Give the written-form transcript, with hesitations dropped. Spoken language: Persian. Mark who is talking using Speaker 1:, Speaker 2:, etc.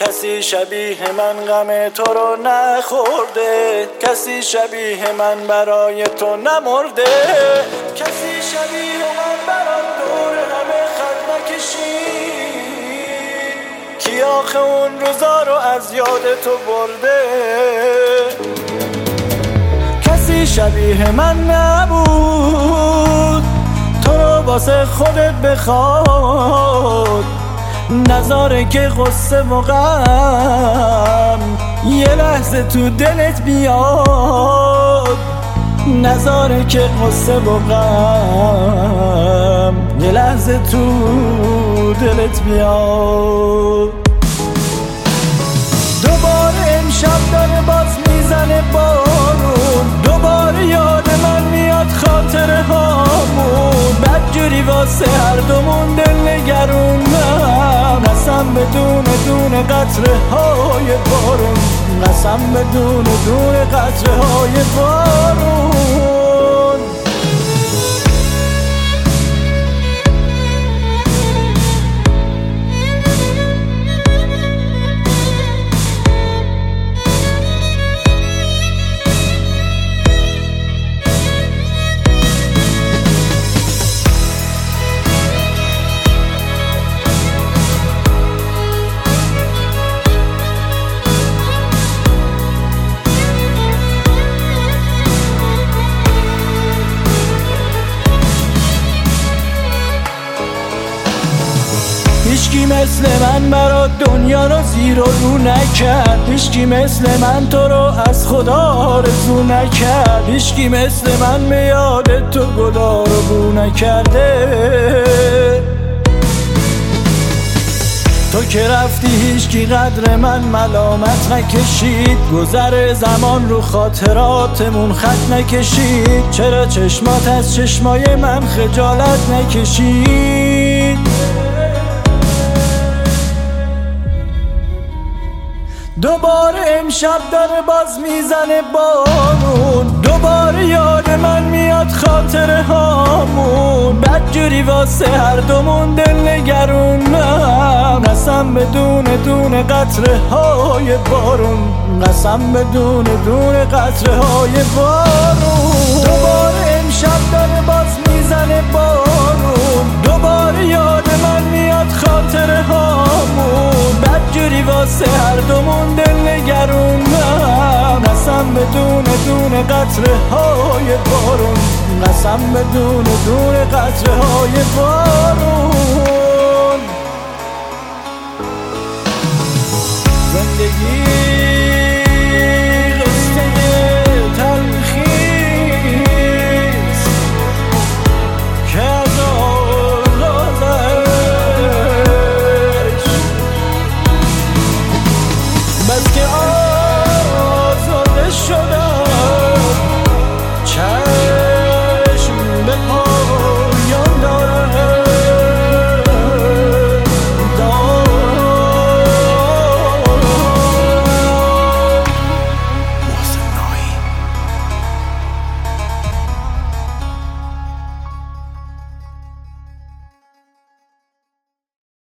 Speaker 1: کسی شبیه من غم تو رو نخورده، کسی شبیه من برای تو نمرده، کسی شبیه من برای دور همه خط نکشید، کی آخه اون روزا رو از یاد تو برده. کسی شبیه من نبود تو رو واسه خودت بخواد، نذاره که غصه و غم یه لحظه تو دلت بیاد، نذاره که غصه و غم یه لحظه تو دلت بیاد. دوباره امشب داره باز میزنه بارون، دوباره یاد من میاد خاطره هامون، بدجوری واسه هر دومون دل نگرونم، قسم بدون دونه قطره های بارون، قسم بدون دونه قطره های بارون. هیچکی مثل من برا دنیا رو زیر و رو نکرد، هیچکی مثل من تو رو از خدا آرزو نکرد، هیچکی مثل من به یاد تو گلا رو بو نکرده. تو که رفتی هیچکی قدر من ملامت نکشید، گذر زمان رو خاطراتمون خط نکشید، چرا چشمات از چشمای من خجالت نکشید. دوباره امشب داره باز میزنه بارون، دوباره یاد من میاد خاطره هامون، بدجوری واسه هر دومون دل نگرونم، قسم بدون دونه قطره های بارون، قسم بدون دونه قطره های بارون. دوباره امشب داره باز میزنه بارون، دوباره یاد من میاد خاطره هامون، بدجوری واسه هر دومون دل نگرونم، قسم بدون دونه قطره های بارون، قسم بدون دونه قطره های